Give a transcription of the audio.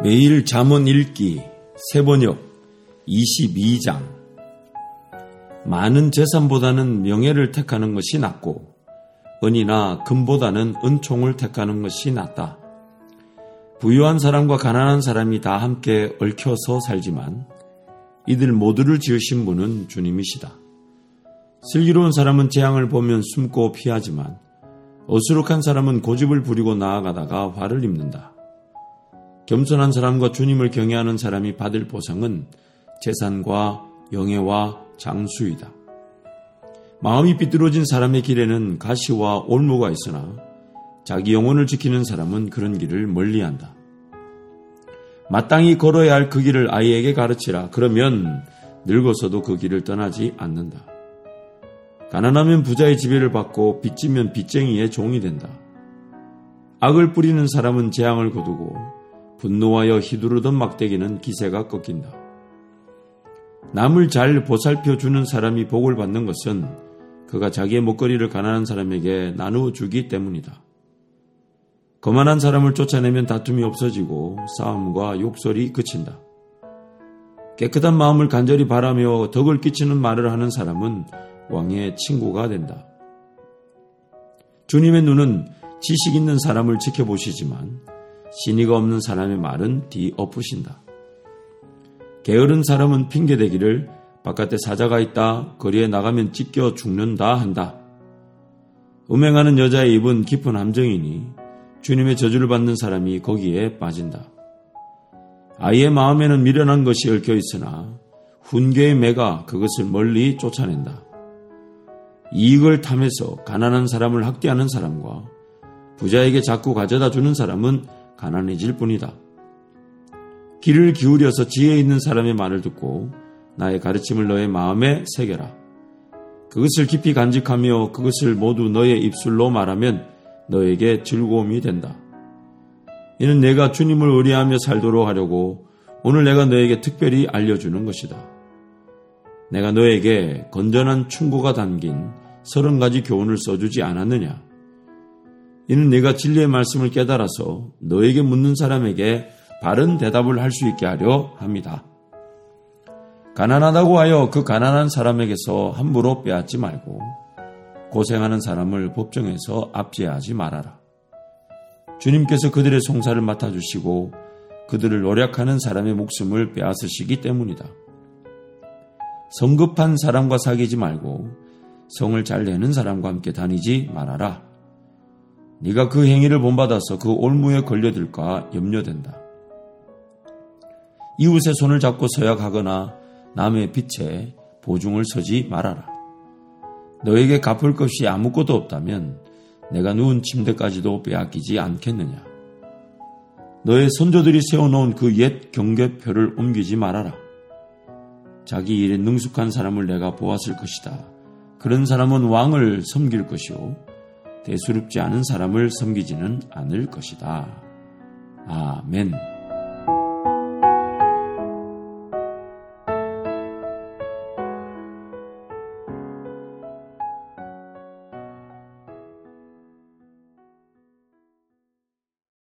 매일 잠언 읽기 세번역 22장. 많은 재산보다는 명예를 택하는 것이 낫고 은이나 금보다는 은총을 택하는 것이 낫다. 부유한 사람과 가난한 사람이 다 함께 얽혀서 살지만 이들 모두를 지으신 분은 주님이시다. 슬기로운 사람은 재앙을 보면 숨고 피하지만 어수룩한 사람은 고집을 부리고 나아가다가 화를 입는다. 겸손한 사람과 주님을 경외하는 사람이 받을 보상은 재산과 영예와 장수이다. 마음이 삐뚤어진 사람의 길에는 가시와 올무가 있으나 자기 영혼을 지키는 사람은 그런 길을 멀리한다. 마땅히 걸어야 할 그 길을 아이에게 가르치라. 그러면 늙어서도 그 길을 떠나지 않는다. 가난하면 부자의 지배를 받고 빚지면 빚쟁이의 종이 된다. 악을 뿌리는 사람은 재앙을 거두고 분노하여 휘두르던 막대기는 기세가 꺾인다. 남을 잘 보살펴 주는 사람이 복을 받는 것은 그가 자기의 먹거리를 가난한 사람에게 나누어 주기 때문이다. 거만한 사람을 쫓아내면 다툼이 없어지고 싸움과 욕설이 그친다. 깨끗한 마음을 간절히 바라며 덕을 끼치는 말을 하는 사람은 왕의 친구가 된다. 주님의 눈은 지식 있는 사람을 지켜보시지만 신의가 없는 사람의 말은 뒤엎으신다. 게으른 사람은 핑계대기를 바깥에 사자가 있다, 거리에 나가면 찢겨 죽는다 한다. 음행하는 여자의 입은 깊은 함정이니 주님의 저주를 받는 사람이 거기에 빠진다. 아이의 마음에는 미련한 것이 얽혀 있으나 훈계의 매가 그것을 멀리 쫓아낸다. 이익을 탐해서 가난한 사람을 학대하는 사람과 부자에게 자꾸 가져다 주는 사람은 가난해질 뿐이다. 귀를 기울여서 지혜 있는 사람의 말을 듣고 나의 가르침을 너의 마음에 새겨라. 그것을 깊이 간직하며 그것을 모두 너의 입술로 말하면 너에게 즐거움이 된다. 이는 내가 주님을 의뢰하며 살도록 하려고 오늘 내가 너에게 특별히 알려주는 것이다. 내가 너에게 건전한 충고가 담긴 30가지 교훈을 써주지 않았느냐? 이는 네가 진리의 말씀을 깨달아서 너에게 묻는 사람에게 바른 대답을 할 수 있게 하려 합니다. 가난하다고 하여 그 가난한 사람에게서 함부로 빼앗지 말고 고생하는 사람을 법정에서 압제하지 말아라. 주님께서 그들의 송사를 맡아주시고 그들을 노력하는 사람의 목숨을 빼앗으시기 때문이다. 성급한 사람과 사귀지 말고 성을 잘 내는 사람과 함께 다니지 말아라. 네가 그 행위를 본받아서 그 올무에 걸려들까 염려된다. 이웃의 손을 잡고 서약하거나 남의 빚에 보증을 서지 말아라. 너에게 갚을 것이 아무것도 없다면 내가 누운 침대까지도 빼앗기지 않겠느냐. 너의 선조들이 세워놓은 그 옛 경계표를 옮기지 말아라. 자기 일에 능숙한 사람을 내가 보았을 것이다. 그런 사람은 왕을 섬길 것이요 대수롭지 않은 사람을 섬기지는 않을 것이다. 아멘.